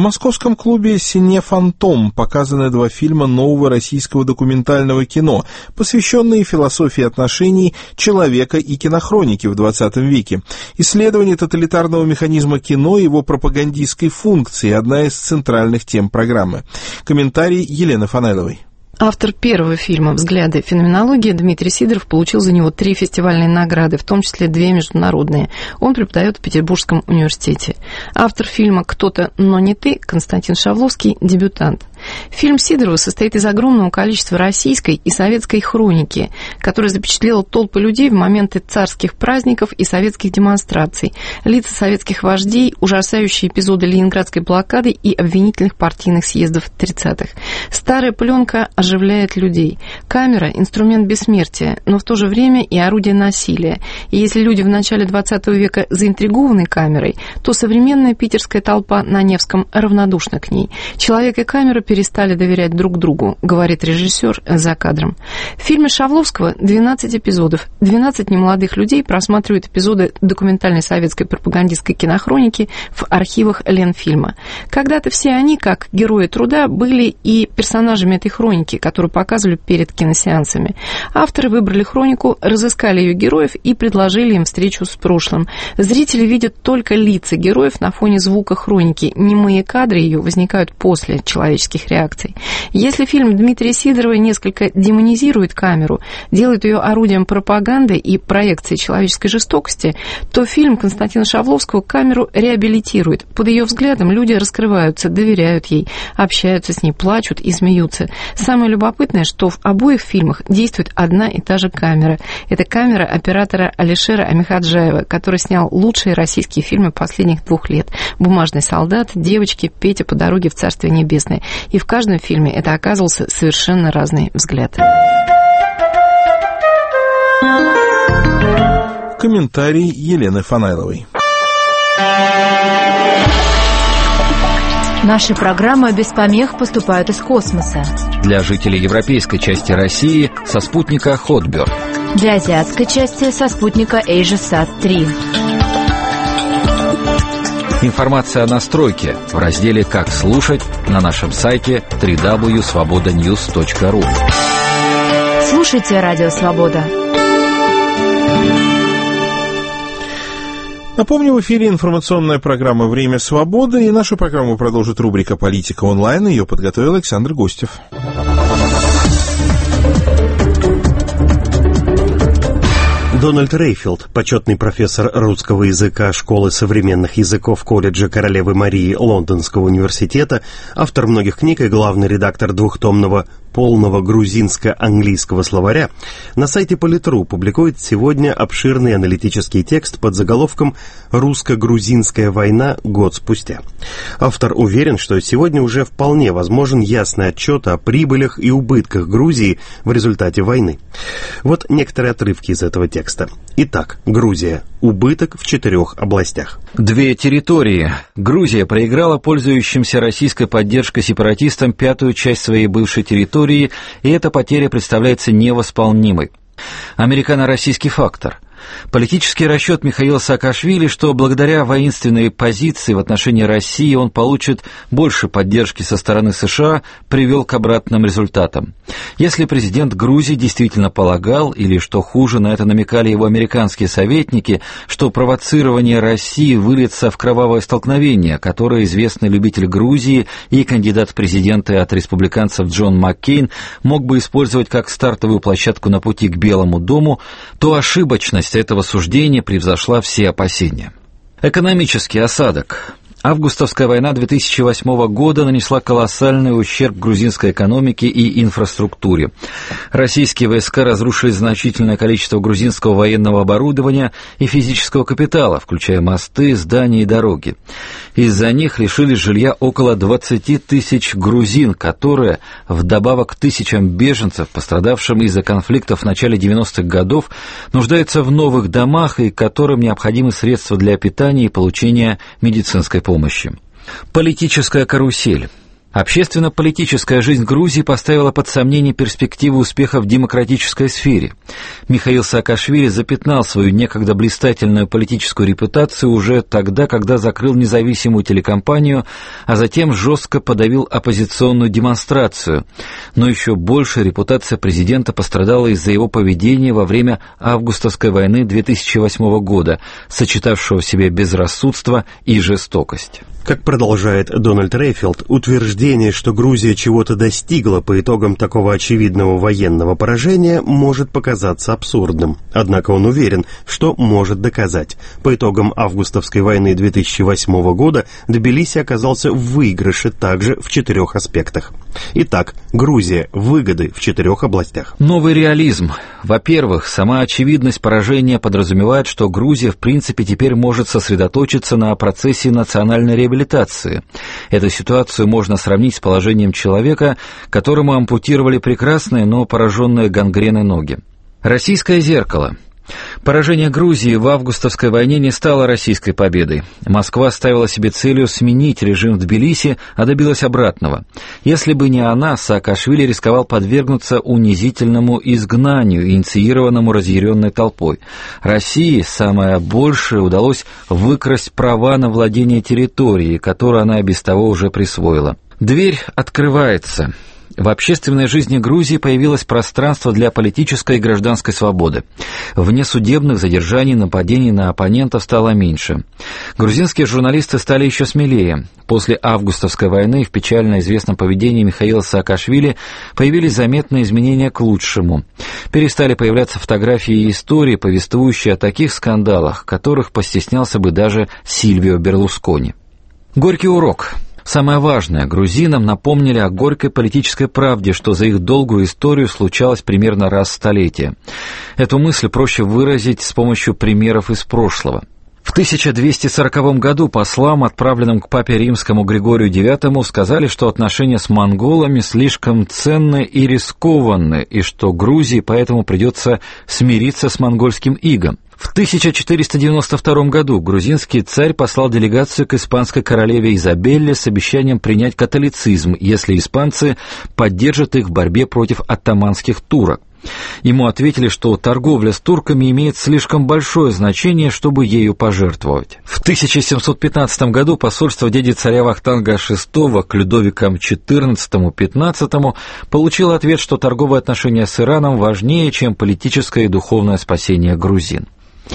московском клубе «Сине Фантом» показаны два фильма нового российского документального кино, посвященные философии отношений человека и кинохроники в двадцатом веке. Исследование тоталитарного механизма кино и его пропагандистской функции – одна из центральных тем программы. Комментарий Елены Фанайловой. Автор первого фильма «Взгляды феноменологии» Дмитрий Сидоров получил за него три фестивальные награды, в том числе две международные. Он преподает в Петербургском университете. Автор фильма «Кто-то, но не ты» Константин Шавловский – дебютант. Фильм Сидорова состоит из огромного количества российской и советской хроники, которая запечатлела толпы людей в моменты царских праздников и советских демонстраций, лица советских вождей, ужасающие эпизоды ленинградской блокады и обвинительных партийных съездов тридцатых. Старая пленка оживляет людей. Камера – инструмент бессмертия, но в то же время и орудие насилия. И если люди в начале двадцатого века заинтригованы камерой, то современная питерская толпа на Невском равнодушна к ней. Человек и камера перестали доверять друг другу, говорит режиссер за кадром. В фильме Шавловского двенадцать эпизодов. двенадцать немолодых людей просматривают эпизоды документальной советской пропагандистской кинохроники в архивах Ленфильма. Когда-то все они, как герои труда, были и персонажами этой хроники, которую показывали перед киносеансами. Авторы выбрали хронику, разыскали ее героев и предложили им встречу с прошлым. Зрители видят только лица героев на фоне звука хроники. Немые кадры ее возникают после человеческих реакций. Если фильм Дмитрия Сидорова несколько демонизирует камеру, делает ее орудием пропаганды и проекции человеческой жестокости, то фильм Константина Шавловского камеру реабилитирует. Под ее взглядом люди раскрываются, доверяют ей, общаются с ней, плачут и смеются. Самое любопытное, что в обоих фильмах действует одна и та же камера. Это камера оператора Алишера Амихаджаева, который снял лучшие российские фильмы последних двух лет. «Бумажный солдат», «Девочки», «Петя по дороге в Царствие Небесное». И в каждом фильме это оказывался совершенно разный взгляд. Комментарий Елены Фанайловой. Наши программы без помех поступают из космоса. Для жителей европейской части России со спутника Хотберг. Для азиатской части со спутника AsiaSat три. Информация о настройке в разделе «Как слушать» на нашем сайте дабл ю дабл ю дабл ю точка свобода ньюс точка ру. Слушайте Радио Свобода. Напомню, в эфире информационная программа «Время свободы», и нашу программу продолжит рубрика «Политика онлайн». Ее подготовил Александр Гостев. Дональд Рейфилд, почетный профессор русского языка Школы современных языков колледжа Королевы Марии Лондонского университета, автор многих книг и главный редактор двухтомного полного грузинско-английского словаря, на сайте Политру публикует сегодня обширный аналитический текст под заголовком «Русско-грузинская война год спустя». Автор уверен, что сегодня уже вполне возможен ясный отчет о прибылях и убытках Грузии в результате войны. Вот некоторые отрывки из этого текста. Итак, Грузия. Убыток в четырех областях. Две территории. Грузия проиграла пользующимся российской поддержкой сепаратистам пятую часть своей бывшей территории, и эта потеря представляется невосполнимой. Американо-российский фактор. Политический расчет Михаила Саакашвили, что благодаря воинственной позиции в отношении России он получит больше поддержки со стороны США, привел к обратным результатам. Если президент Грузии действительно полагал, или, что хуже, на это намекали его американские советники, что провоцирование России выльется в кровавое столкновение, которое известный любитель Грузии и кандидат в президенты от республиканцев Джон Маккейн мог бы использовать как стартовую площадку на пути к Белому дому, то ошибочность этого суждения превзошла все опасения. Экономический осадок. Августовская война две тысячи восьмого года нанесла колоссальный ущерб грузинской экономике и инфраструктуре. Российские войска разрушили значительное количество грузинского военного оборудования и физического капитала, включая мосты, здания и дороги. Из-за них лишились жилья около двадцати тысяч грузин, которые, вдобавок к тысячам беженцев, пострадавшим из-за конфликтов в начале девяностых годов, нуждаются в новых домах и которым необходимы средства для питания и получения медицинской помощи. Политическая карусель. Общественно-политическая жизнь Грузии поставила под сомнение перспективы успеха в демократической сфере. Михаил Саакашвили запятнал свою некогда блистательную политическую репутацию уже тогда, когда закрыл независимую телекомпанию, а затем жестко подавил оппозиционную демонстрацию. Но еще больше репутация президента пострадала из-за его поведения во время августовской войны две тысячи восьмого года, сочетавшего в себе безрассудство и жестокость. Как продолжает Дональд Рейфилд, утверждение, что Грузия чего-то достигла по итогам такого очевидного военного поражения, может показаться абсурдным. Однако он уверен, что может доказать. По итогам августовской войны две тысячи восьмого года Тбилиси оказался в выигрыше также в четырех аспектах. Итак, Грузия. Выгоды в четырех областях. Новый реализм. Во-первых, сама очевидность поражения подразумевает, что Грузия в принципе теперь может сосредоточиться на процессе национальной реабилитации. Эту ситуацию можно сравнить с положением человека, которому ампутировали прекрасные, но пораженные гангреной ноги. Российское зеркало. Поражение Грузии в августовской войне не стало российской победой. Москва ставила себе целью сменить режим в Тбилиси, а добилась обратного. Если бы не она, Саакашвили рисковал подвергнуться унизительному изгнанию, инициированному разъяренной толпой. России самое большее удалось выкрасть права на владение территорией, которую она и без того уже присвоила. Дверь открывается. В общественной жизни Грузии появилось пространство для политической и гражданской свободы. Внесудебных задержаний, нападений на оппонентов стало меньше. Грузинские журналисты стали еще смелее. После августовской войны в печально известном поведении Михаила Саакашвили появились заметные изменения к лучшему. Перестали появляться фотографии и истории, повествующие о таких скандалах, которых постеснялся бы даже Сильвио Берлускони. Горький урок. Самое важное, грузинам напомнили о горькой политической правде, что за их долгую историю случалось примерно раз в столетие. Эту мысль проще выразить с помощью примеров из прошлого. В тысяча двести сороковом году послам, отправленным к папе римскому Григорию девятому, сказали, что отношения с монголами слишком ценны и рискованны, и что Грузии поэтому придется смириться с монгольским игом. В тысяча четыреста девяносто втором году грузинский царь послал делегацию к испанской королеве Изабелле с обещанием принять католицизм, если испанцы поддержат их в борьбе против оттоманских турок. Ему ответили, что торговля с турками имеет слишком большое значение, чтобы ею пожертвовать. В тысяча семьсот пятнадцатом году посольство дяди царя Вахтанга шестого к Людовикам четырнадцатому-пятнадцатому получило ответ, что торговые отношения с Ираном важнее, чем политическое и духовное спасение грузин.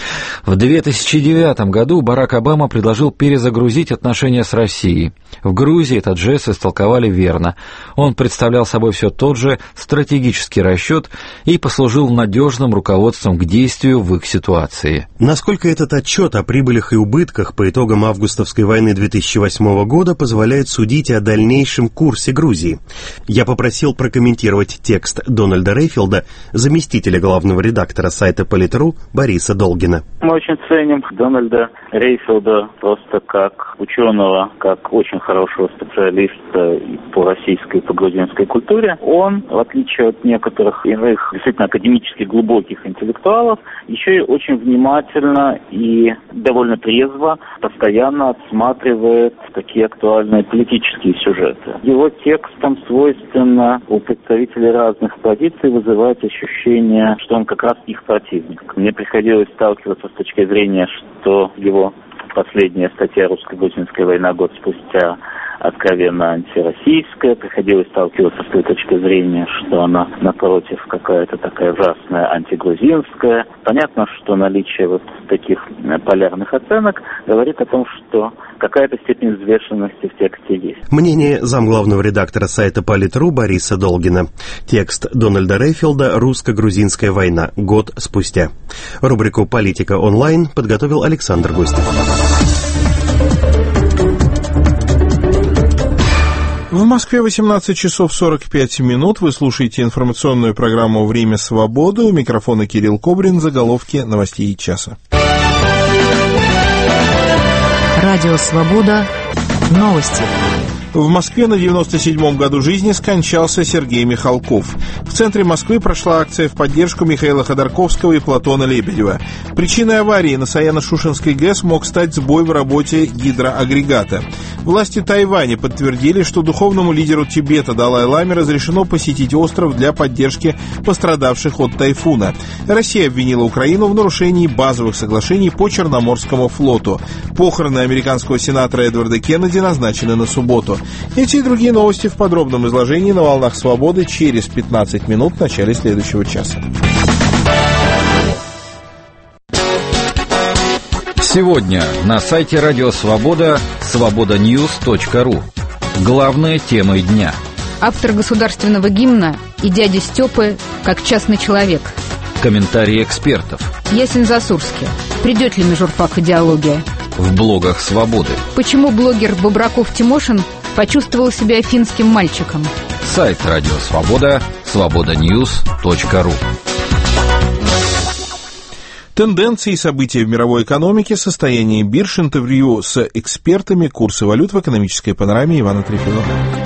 В две тысячи девятом году Барак Обама предложил перезагрузить отношения с Россией. В Грузии этот жест истолковали верно. Он представлял собой все тот же стратегический расчет и послужил надежным руководством к действию в их ситуации. Насколько этот отчет о прибылях и убытках по итогам августовской войны две тысячи восьмого года позволяет судить о дальнейшем курсе Грузии? Я попросил прокомментировать текст Дональда Рейфилда, заместителя главного редактора сайта Политру Бориса Долгина. Мы очень ценим Дональда Рейфилда просто как ученого, как очень хорошего специалиста по российской и по грузинской культуре. Он, в отличие от некоторых иных действительно академически глубоких интеллектуалов, еще и очень внимательно и довольно трезво постоянно отсматривает такие актуальные политические сюжеты. Его текстам свойственно у представителей разных позиций вызывать ощущение, что он как раз их противник. Мне приходилось сталкиваться с точки зрения, что его последняя статья «Русско-грузинская война» год спустя откровенно антироссийская. Приходилось сталкиваться с той точки зрения, что она, напротив, какая-то такая ужасная антигрузинская. Понятно, что наличие вот таких полярных оценок говорит о том, что какая-то степень взвешенности в тексте есть. Мнение замглавного редактора сайта Политру Бориса Долгина. Текст Дональда Рейфилда «Русско-грузинская война. Год спустя». Рубрику «Политика онлайн» подготовил Александр Гостев. В Москве восемнадцать часов сорок пять минут. Вы слушаете информационную программу «Время свободы». У микрофона Кирилл Кобрин. Заголовки новостей часа. Радио «Свобода». Новости. В Москве на девяносто седьмом году жизни скончался Сергей Михалков. В центре Москвы прошла акция в поддержку Михаила Ходорковского и Платона Лебедева. Причиной аварии на Саяно-Шушенской ГЭС мог стать сбой в работе гидроагрегата. Власти Тайваня подтвердили, что духовному лидеру Тибета Далай-Ламе разрешено посетить остров для поддержки пострадавших от тайфуна. Россия обвинила Украину в нарушении базовых соглашений по Черноморскому флоту. Похороны американского сенатора Эдварда Кеннеди назначены на субботу. Эти и другие новости в подробном изложении на «Волнах Свободы» через пятнадцать минут в начале следующего часа. Сегодня на сайте Радио Свобода свобода ньюс точка ру. Главные темы дня. Автор государственного гимна и дядя Степы как частный человек. Комментарии экспертов. Ясен Засурский. Придет ли на журфак идеология? В блогах Свободы. Почему блогер Бобраков-Тимошин почувствовал себя финским мальчиком? Сайт Радио Свобода свобода ньюс точка ру. Тенденции и события в мировой экономике, состояние бирж, интервью с экспертами, курсы валют в экономической панораме Ивана Трефилова.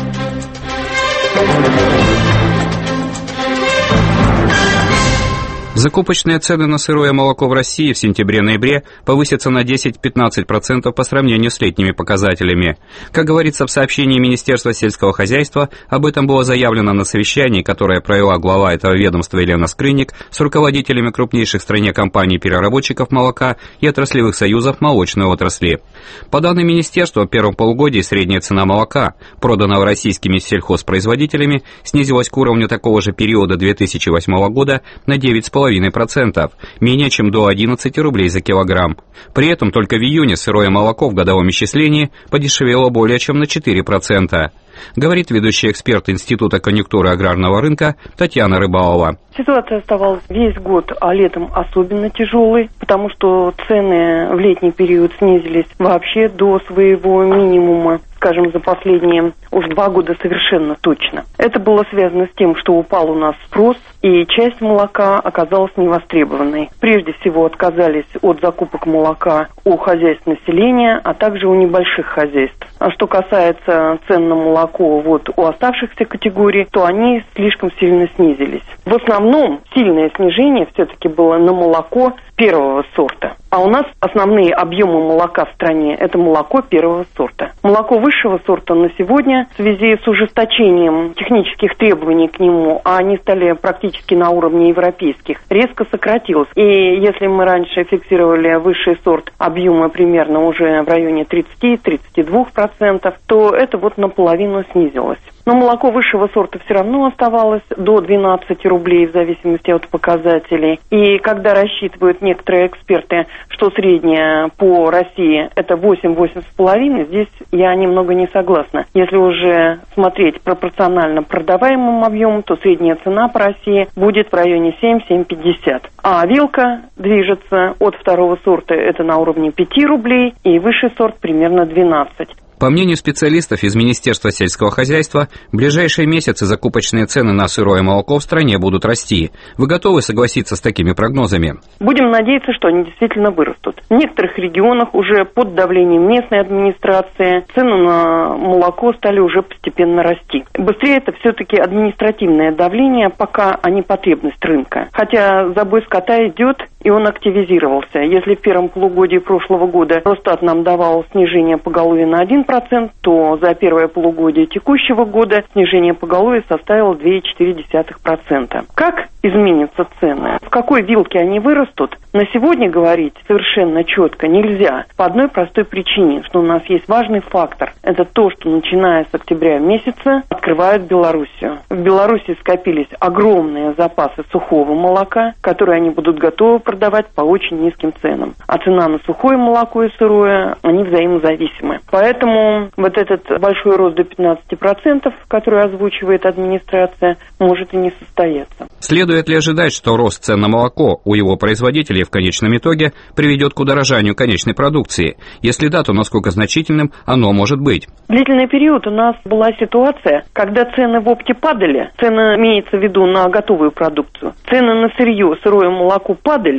Закупочные цены на сырое молоко в России в сентябре-ноябре повысятся на десять-пятнадцать процентов по сравнению с летними показателями. Как говорится в сообщении Министерства сельского хозяйства, об этом было заявлено на совещании, которое провела глава этого ведомства Елена Скрынник с руководителями крупнейших в стране компаний-переработчиков молока и отраслевых союзов молочной отрасли. По данным Министерства, в первом полугодии средняя цена молока, проданного российскими сельхозпроизводителями, снизилась к уровню такого же периода две тысячи восьмого года на девять целых пять десятых процента, менее чем до одиннадцати рублей за килограмм. При этом только в июне сырое молоко в годовом исчислении подешевело более чем на четыре процента. Говорит ведущий эксперт Института конъюнктуры аграрного рынка Татьяна Рыбалова. Ситуация оставалась весь год, а летом особенно тяжелой, потому что цены в летний период снизились вообще до своего минимума, скажем, за последние уж два года совершенно точно. Это было связано с тем, что упал у нас спрос, и часть молока оказалась невостребованной. Прежде всего отказались от закупок молока у хозяйств населения, а также у небольших хозяйств. А что касается цен на молоко вот у оставшихся категорий, то они слишком сильно снизились. В основном сильное снижение все-таки было на молоко первого сорта. А у нас основные объемы молока в стране – это молоко первого сорта. Молоко высшего сорта на сегодня в связи с ужесточением технических требований к нему, а они стали практически на уровне европейских, резко сократилось. И если мы раньше фиксировали высший сорт объема примерно уже в районе тридцати-тридцати двух процентов, то это вот наполовину снизилось. Но молоко высшего сорта все равно оставалось до двенадцати рублей в зависимости от показателей. И когда рассчитывают некоторые эксперты, что средняя по России это восемь-восемь с половиной, здесь я немного не согласна. Если уже смотреть пропорционально продаваемым объемам, то средняя цена по России будет в районе семь-семь пятьдесят. А вилка движется от второго сорта, это на уровне пяти рублей, и высший сорт примерно двенадцать. По мнению специалистов из Министерства сельского хозяйства, в ближайшие месяцы закупочные цены на сырое молоко в стране будут расти. Вы готовы согласиться с такими прогнозами? Будем надеяться, что они действительно вырастут. В некоторых регионах уже под давлением местной администрации цены на молоко стали уже постепенно расти. Быстрее это все-таки административное давление, пока, а не потребность рынка. Хотя забой скота идет, и он активизировался. Если в первом полугодии прошлого года Росстат нам давал снижение поголовья на один процент, то за первое полугодие текущего года снижение поголовья составило два целых четыре десятых процента. Как изменятся цены? В какой вилке они вырастут? На сегодня говорить совершенно четко нельзя. По одной простой причине, что у нас есть важный фактор. Это то, что начиная с октября месяца открывают Белоруссию. В Беларуси скопились огромные запасы сухого молока, которые они будут готовы продавать по очень низким ценам. А цена на сухое молоко и сырое, они взаимозависимы. Поэтому вот этот большой рост до пятнадцати процентов, который озвучивает администрация, может и не состояться. Следует ли ожидать, что рост цен на молоко у его производителей в конечном итоге приведет к удорожанию конечной продукции? Если да, то насколько значительным оно может быть? Длительный период у нас была ситуация, когда цены в опте падали, цены имеется в виду на готовую продукцию, цены на сырье, сырое молоко падали,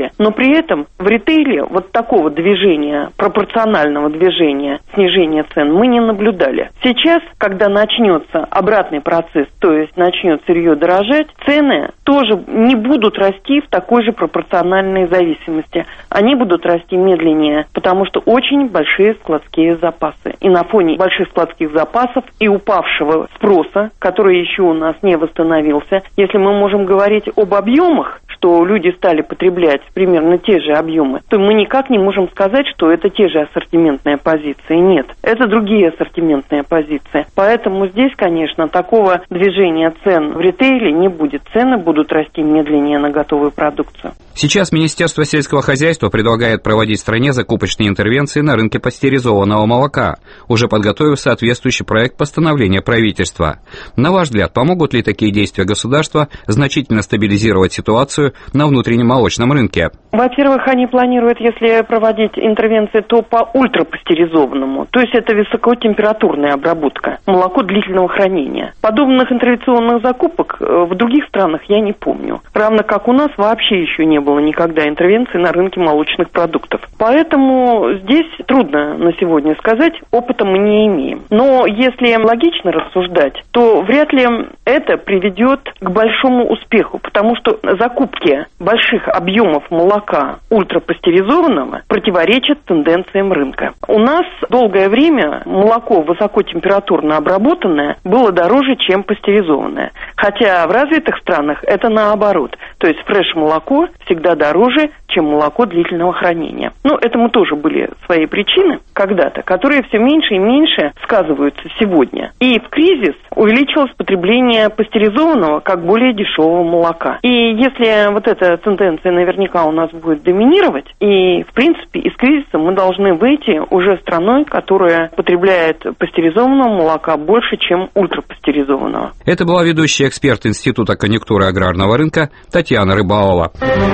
ритейле. Но при этом в ритейле вот такого движения, пропорционального движения снижения цен мы не наблюдали. Сейчас, когда начнется обратный процесс, то есть начнет сырье дорожать, цены тоже не будут расти в такой же пропорциональной зависимости. Они будут расти медленнее, потому что очень большие складские запасы. И на фоне больших складских запасов и упавшего спроса, который еще у нас не восстановился, если мы можем говорить об объемах, что люди стали потреблять примерно те же объемы, то мы никак не можем сказать, что это те же ассортиментные позиции. Нет, это другие ассортиментные позиции. Поэтому здесь, конечно, такого движения цен в ритейле не будет. Цены будут расти медленнее на готовую продукцию. Сейчас Министерство сельского хозяйства предлагает проводить в стране закупочные интервенции на рынке пастеризованного молока, уже подготовив соответствующий проект постановления правительства. На ваш взгляд, помогут ли такие действия государства значительно стабилизировать ситуацию на внутреннем молочном рынке? Во-первых, они планируют, если проводить интервенции, то по ультрапастеризованному, то есть это высокотемпературная обработка, молоко длительного хранения. Подобных интервенционных закупок в других странах я не помню. Равно как у нас вообще еще не было никогда интервенции на рынке молочных продуктов. Поэтому здесь трудно на сегодня сказать, опыта мы не имеем. Но если логично рассуждать, то вряд ли это приведет к большому успеху, потому что закупки больших объемов молока ультрапастеризованного противоречат тенденциям рынка. У нас долгое время молоко высокотемпературно обработанное было дороже, чем пастеризованное. Хотя в развитых странах это наоборот. То есть фреш-молоко всегда дороже, чем молоко длительного хранения. Ну, этому тоже были свои причины когда-то, которые все меньше и меньше сказываются сегодня. И в кризис увеличилось потребление пастеризованного как более дешевого молока. И если вот эта тенденция наверняка у нас будет доминировать, и, в принципе, из кризиса мы должны выйти уже страной, которая потребляет пастеризованного молока больше, чем ультрапастеризованного. Это была ведущая эксперт Института конъюнктуры аграрного рынка Татьяна Рыбалова.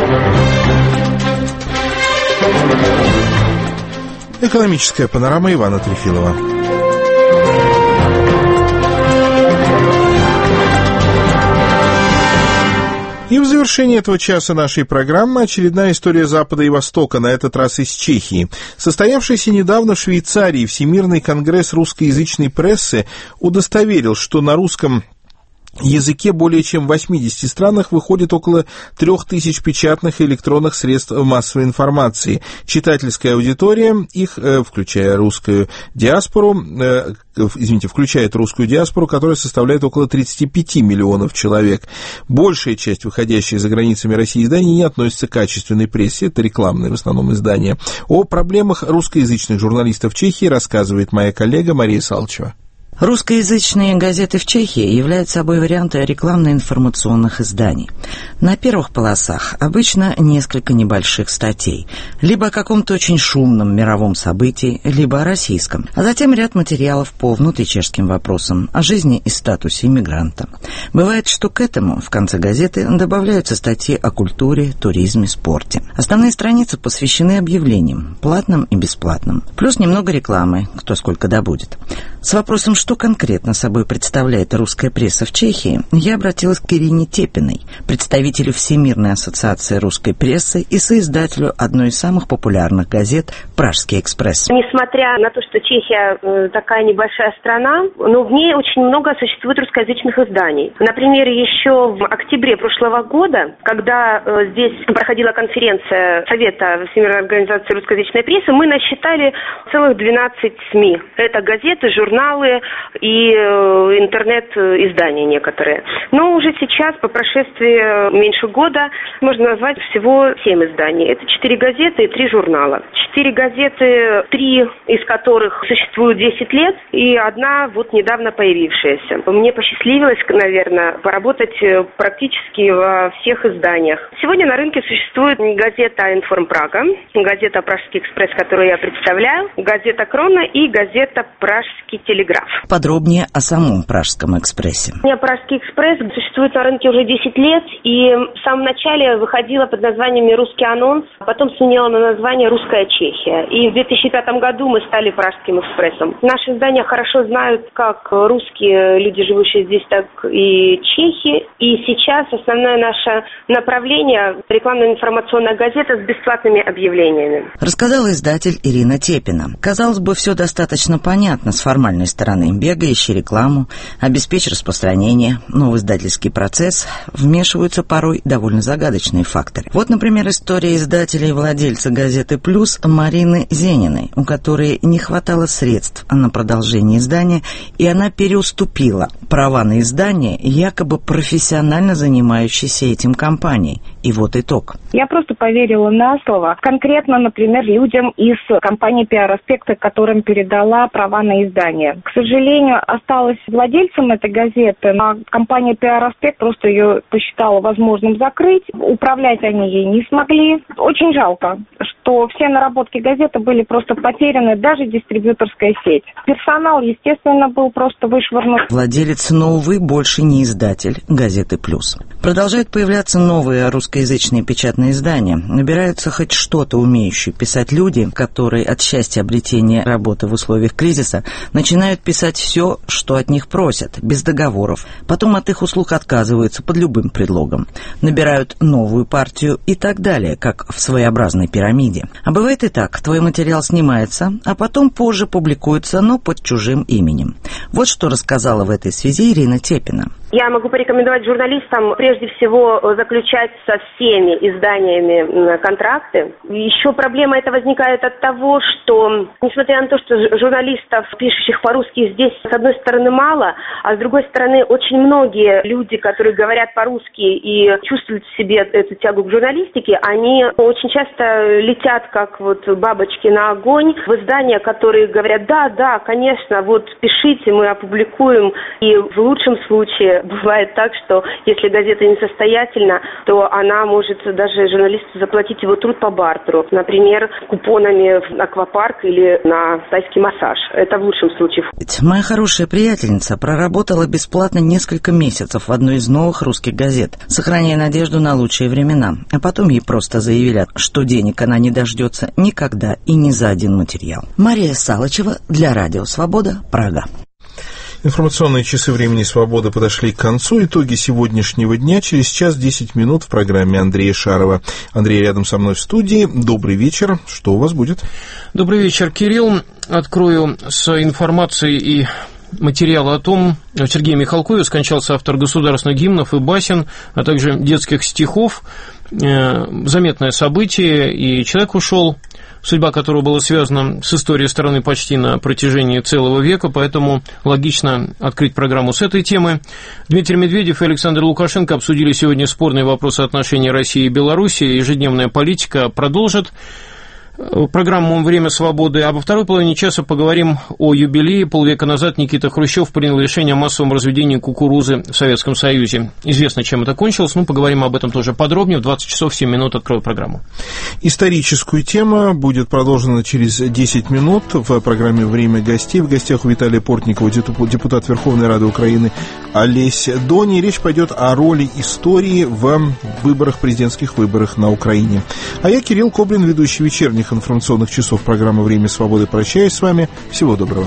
Экономическая панорама Ивана Трефилова. И в завершении этого часа нашей программы очередная история Запада и Востока, на этот раз из Чехии. Состоявшийся недавно в Швейцарии Всемирный конгресс русскоязычной прессы удостоверил, что на русском языке более чем в восьмидесяти странах выходит около трех тысяч печатных и электронных средств массовой информации. Читательская аудитория их, включая русскую диаспору, извините, включает русскую диаспору, которая составляет около тридцать пять миллионов человек. Большая часть выходящих за границами России изданий не относится к качественной прессе, это рекламные в основном издания. О проблемах русскоязычных журналистов в Чехии рассказывает моя коллега Мария Салчева. Русскоязычные газеты в Чехии являются собой варианты рекламно-информационных изданий. На первых полосах обычно несколько небольших статей, либо о каком-то очень шумном мировом событии, либо о российском, а затем ряд материалов по внутричешским вопросам, о жизни и статусе иммигранта. Бывает, что к этому в конце газеты добавляются статьи о культуре, туризме, спорте. Основные страницы посвящены объявлениям, платным и бесплатным, плюс немного рекламы, кто сколько добудет. С вопросом, что конкретно собой представляет русская пресса в Чехии, я обратилась к Ирине Тепиной, представителю Всемирной ассоциации русской прессы и соиздателю одной из самых популярных газет «Пражский экспресс». Несмотря на то, что Чехия такая небольшая страна, но в ней очень много существует русскоязычных изданий. Например, еще в октябре прошлого года, когда здесь проходила конференция Совета Всемирной организации русскоязычной прессы, мы насчитали целых двенадцать СМИ. Это газеты, журналы и интернет-издания некоторые. Но уже сейчас, по прошествии меньше года, можно назвать всего семь изданий. Это четыре газеты и три журнала. Четыре газеты, три из которых существуют десять лет, и одна вот недавно появившаяся. Мне посчастливилось, наверное, поработать практически во всех изданиях. Сегодня на рынке существует газета «Информ Прага», газета «Пражский экспресс», которую я представляю, газета «Крона» и газета «Пражский «Телеграф». Подробнее о самом Пражском экспрессе. Пражский экспресс существует на рынке уже десять лет, и в самом начале выходила под названиями «Русский анонс», потом сменила на название «Русская Чехия». И в две тысячи пятом году мы стали Пражским экспрессом. Наши издания хорошо знают как русские люди, живущие здесь, так и чехи. И сейчас основное наше направление – рекламно-информационная газета с бесплатными объявлениями. Рассказала издатель Ирина Тепина. Казалось бы, все достаточно понятно с формальной стороны. Бегай, ищи рекламу, обеспечь распространение. Но в издательский процесс вмешиваются порой довольно загадочные факторы. Вот, например, история издателя и владельца газеты «Плюс» Марины Зениной, у которой не хватало средств на продолжение издания, и она переуступила права на издание якобы профессионально занимающейся этим компанией. И вот итог. Я просто поверила на слово. Конкретно, например, людям из компании «Пиар-Аспекта», которым передала права на издание. К сожалению, осталась владельцем этой газеты, а компания «Пиар-Аспект» просто ее посчитала возможным закрыть. Управлять они ей не смогли. Очень жалко, что все наработки газеты были просто потеряны, даже дистрибьюторская сеть. Персонал, естественно, был просто вышвырнут. Владелец, но, увы, больше не издатель газеты «Плюс». Продолжают появляться новые русскоязычные печатные издания. Набираются хоть что-то умеющие писать люди, которые от счастья обретения работы в условиях кризиса начинают писать все, что от них просят, без договоров. Потом от их услуг отказываются под любым предлогом. Набирают новую партию и так далее, как в своеобразной пирамиде. А бывает и так. Твой материал снимается, а потом позже публикуется, но под чужим именем. Вот что рассказала в этой связи Ирина Тепина. Я могу порекомендовать журналистам прежде всего заключать со всеми изданиями контракты. Еще проблема эта возникает от того, что, несмотря на то, что журналистов, пишущих по-русски, здесь, с одной стороны, мало, а с другой стороны, очень многие люди, которые говорят по-русски и чувствуют в себе эту тягу к журналистике, они очень часто летят, как вот бабочки на огонь, в издания, которые говорят: да, да, конечно, вот пишите, мы опубликуем. И в лучшем случае бывает так, что если газета несостоятельна, то она может даже журналисту заплатить его труд по бартеру. Например, купонами в аквапарк или на тайский массаж. Это в лучшем случае. Моя хорошая приятельница проработала бесплатно несколько месяцев в одной из новых русских газет, сохраняя надежду на лучшие времена. А потом ей просто заявили, что денег она не дождется никогда и ни за один материал. Мария Салычева для Радио Свобода, Прага. Информационные часы времени свободы подошли к концу. Итоги сегодняшнего дня через час десять минут в программе Андрея Шарова. Андрей рядом со мной в студии. Добрый вечер. Что у вас будет? Добрый вечер, Кирилл. Открою с информацией и материала о том, в Сергее Михалкове скончался автор государственных гимнов и басен, а также детских стихов. Заметное событие, и человек ушел, судьба которого была связана с историей страны почти на протяжении целого века, поэтому логично открыть программу с этой темы. Дмитрий Медведев и Александр Лукашенко обсудили сегодня спорные вопросы отношений России и Беларуси. Ежедневная политика продолжит программу «Время свободы», а во второй половине часа поговорим о юбилее. Полвека назад Никита Хрущев принял решение о массовом разведении кукурузы в Советском Союзе. Известно, чем это кончилось, но поговорим об этом тоже подробнее. В двадцать часов семь минут открою программу. Историческую тему будет продолжена через десять минут в программе «Время гостей». В гостях у Виталия Портникова, депутат Верховной Рады Украины, Олесь Дони. Речь пойдет о роли истории в выборах, президентских выборах на Украине. А я, Кирилл Коблин, ведущий вечерних информационных часов программы «Время свободы». Прощаюсь с вами. Всего доброго.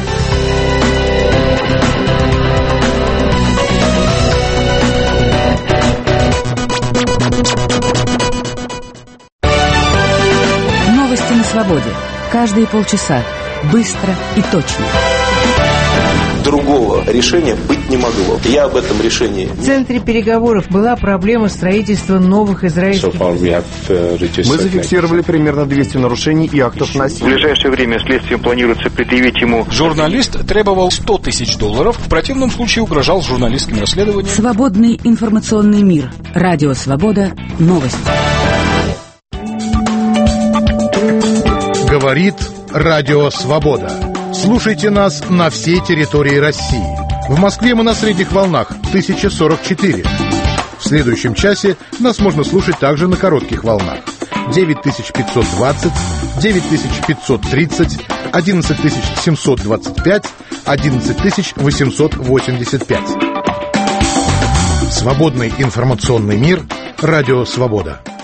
Новости на свободе. Каждые полчаса. Быстро и точно. Другого решения быть не могло. Я об этом решении... В центре переговоров была проблема строительства новых израильских... Мы зафиксировали примерно двести нарушений и актов насилия. В ближайшее время следствием планируется предъявить ему... Журналист требовал сто тысяч долларов, в противном случае угрожал журналистским расследованием. Свободный информационный мир. Радио Свобода. Новости. Говорит Радио Свобода. Слушайте нас на всей территории России. В Москве мы на средних волнах тысяча сорок четыре. В следующем часе нас можно слушать также на коротких волнах. девять тысяч пятьсот двадцать, девять тысяч пятьсот тридцать, одиннадцать тысяч семьсот двадцать пять, одиннадцать тысяч восемьсот восемьдесят пять. Свободный информационный мир. Радио «Свобода».